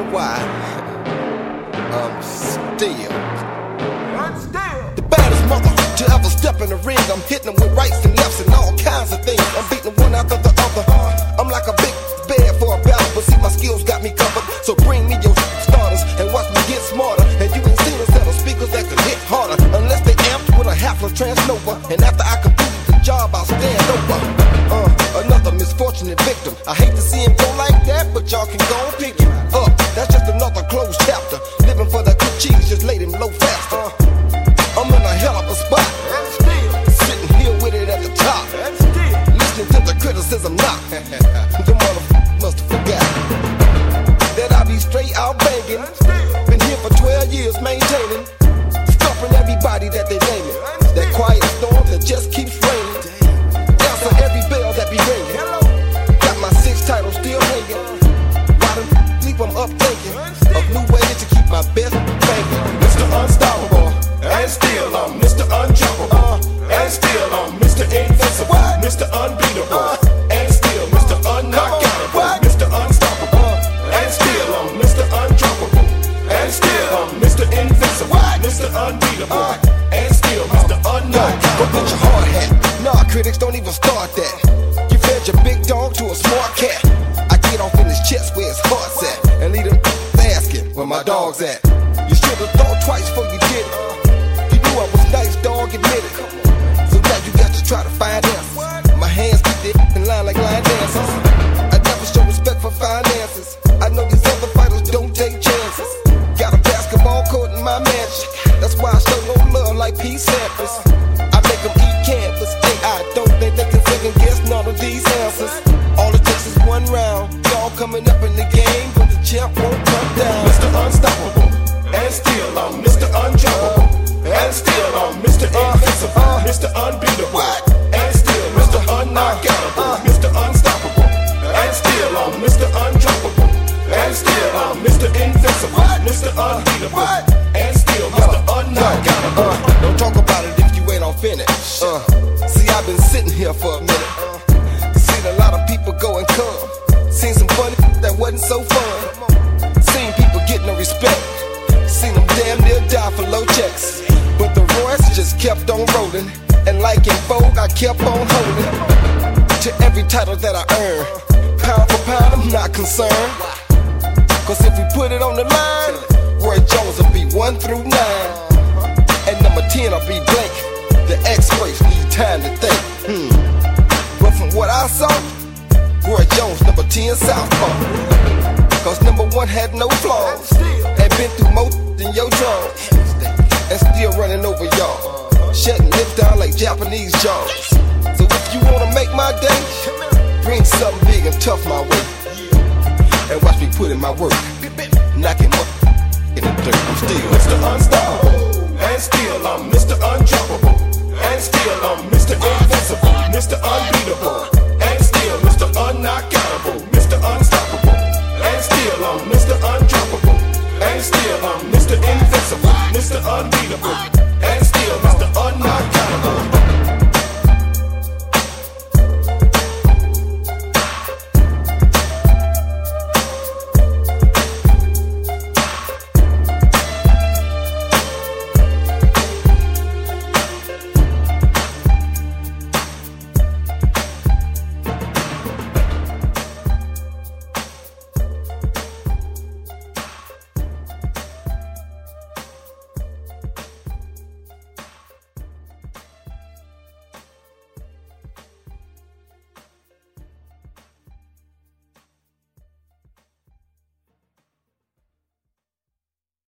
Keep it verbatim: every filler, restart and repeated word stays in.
why I'm still, I'm still the baddest mother to ever step in the ring. I'm hitting them with rights and lefts and all kinds of things. I'm beating one after the other. I'm like a big bed for a battle, but see my skills got me covered. So bring me your starters and watch me get smarter. And you ain't seen a set of speakers that can hit harder, unless they amped with a half of transnova. And after I complete the job, I'll stand over. Uh, another misfortunate victim. I hate to see him go like that, but y'all can go and pick him up. That's just another closed chapter. Living for that good cheese, just laid him low faster. Uh, I'm in a hell of a spot, and still, sitting here with it at the top, and still, listening to the criticism knock. The motherfucker must have forgot that I be straight out banging. and still, Been here for twelve years maintaining, stopping everybody that they name it. That quiet storm that just keeps raining. Answer every bell that be ringing. hello, Got my six titles still hanging. Why them sleep, I'm up thinking of new ways to keep my best banging. Mister Unstoppable, and still I'm Mister Unjumpable, and still I'm Mister Invincible, Mister Unbeatable, and still Mister Unknockoutable, Mister Unstoppable, and still I'm Mister Unjumpable, and still I'm Mister Invincible, Mister Unbeatable, and still Mister Go Unknockoutable. get your hard hat. Nah, critics don't even start that. You fed your big dog to a smart cat. I get off in his chest where his heart's at, and leave them asking where my dog's at. You should have thought twice before you did it. You knew I was nice, dog, admit it. So now you got to try to find answers. My hands keep it in line like line dancers. I never show respect for finances. I know these other fighters don't take chances. Got a basketball court in my mansion. That's why I show no love like P. Sampras. I make them eat canvas. Hey, I don't think they can second guess none of these answers. All it takes is one round. Y'all coming up in the game, but the champ won't come down. Mister Unstoppable, and still I'm Mister Unjumpable, and still I'm Mister Invincible, Mister Unbeatable, and still Mister Unknockoutable, Mister Unstoppable, and still I'm Mister Unjumpable, and still I'm Mister Invincible, Mister Unbeatable, and still Mister Unknockoutable. Uh, don't talk about it if you ain't off in it. Uh, see, I've been sitting here for a minute. Uh, seen a lot of people go and come. Seen some funny that wasn't so fun. Seen people get no respect. Seen them damn near die for low checks. But the Royce just kept on rolling. And like in Vogue, I kept on holding to every title that I earn. Pound for pound, I'm not concerned. Cause if we put it on the line, Roy Jones will be one through nine. And number ten will be blank. The experts need time to think. Hmm. But from what I saw, Roy Jones number ten southpaw. Cause number one had no flaws, and been through more than your draws, and still running over y'all, shutting lips down like Japanese jaws. So if you wanna make my day, bring something big and tough my way, and watch me put in my work, knocking up in the dirt. I'm still Mister Unstoppable, and still I'm Mister Unjumpable, and still I'm Mister Invincible, Mister Unbeatable, and still Mister Unknockoutable, Mister Unstoppable, and still I'm Mister Unjumpable, and still I'm Mister Invincible, Mister Unbeatable,